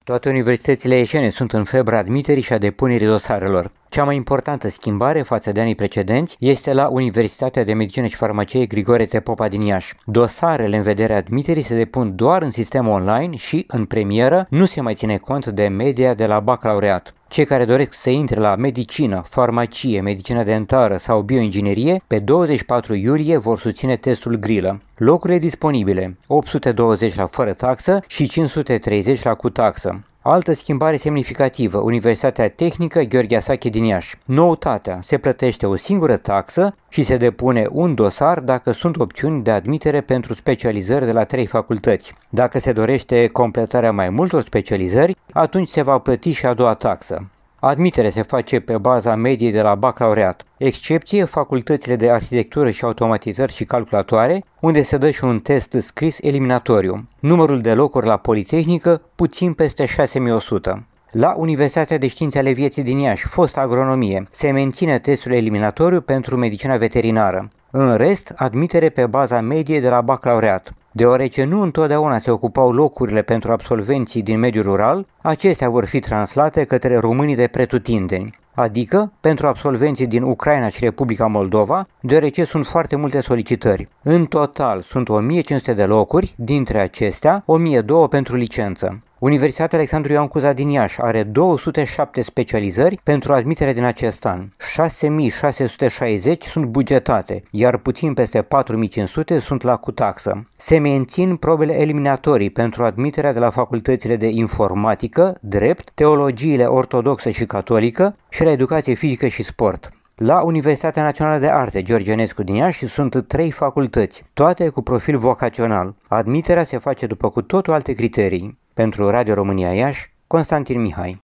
Toate universitățile ieșene sunt în febra admiterii și a depunerii dosarelor. Cea mai importantă schimbare față de anii precedenți este la Universitatea de Medicină și Farmacie Grigore T. Popa din Iași. Dosarele în vederea admiterii se depun doar în sistem online și, în premieră, nu se mai ține cont de media de la bacalaureat. Cei care doresc să intre la medicină, farmacie, medicină dentară sau bioinginerie, pe 24 iulie vor susține testul Grilă. Locurile disponibile, 820 la fără taxă și 530 la cu taxă. Altă schimbare semnificativă, Universitatea Tehnică Gheorghe Asache din Iași. Noutatea, se plătește o singură taxă și se depune un dosar dacă sunt opțiuni de admitere pentru specializări de la 3 facultăți. Dacă se dorește completarea mai multor specializări, atunci se va plăti și a doua taxă. Admiterea se face pe baza mediei de la bacalaureat. Excepție, facultățile de arhitectură și automatizări și calculatoare, unde se dă și un test scris eliminatoriu. Numărul de locuri la Politehnică, puțin peste 6100. La Universitatea de Științe ale Vieții din Iași, fosta agronomie, se menține testul eliminatoriu pentru medicina veterinară. În rest, admitere pe baza mediei de la bacalaureat. Deoarece nu întotdeauna se ocupau locurile pentru absolvenții din mediul rural, acestea vor fi translate către românii de pretutindeni, adică pentru absolvenții din Ucraina și Republica Moldova, deoarece sunt foarte multe solicitări. În total sunt 1500 de locuri, dintre acestea 1002 pentru licență. Universitatea Alexandru Ioan Cuza din Iași are 207 specializări pentru admitere din acest an. 6660 sunt bugetate, iar puțin peste 4500 sunt la cu taxă. Se mențin probele eliminatorii pentru admiterea de la facultățile de informatică, drept, teologiile ortodoxă și catolică și la educație fizică și sport. La Universitatea Națională de Arte George Enescu din Iași sunt 3 facultăți, toate cu profil vocațional. Admiterea se face după cu totul alte criterii. Pentru Radio România Iași, Constantin Mihai.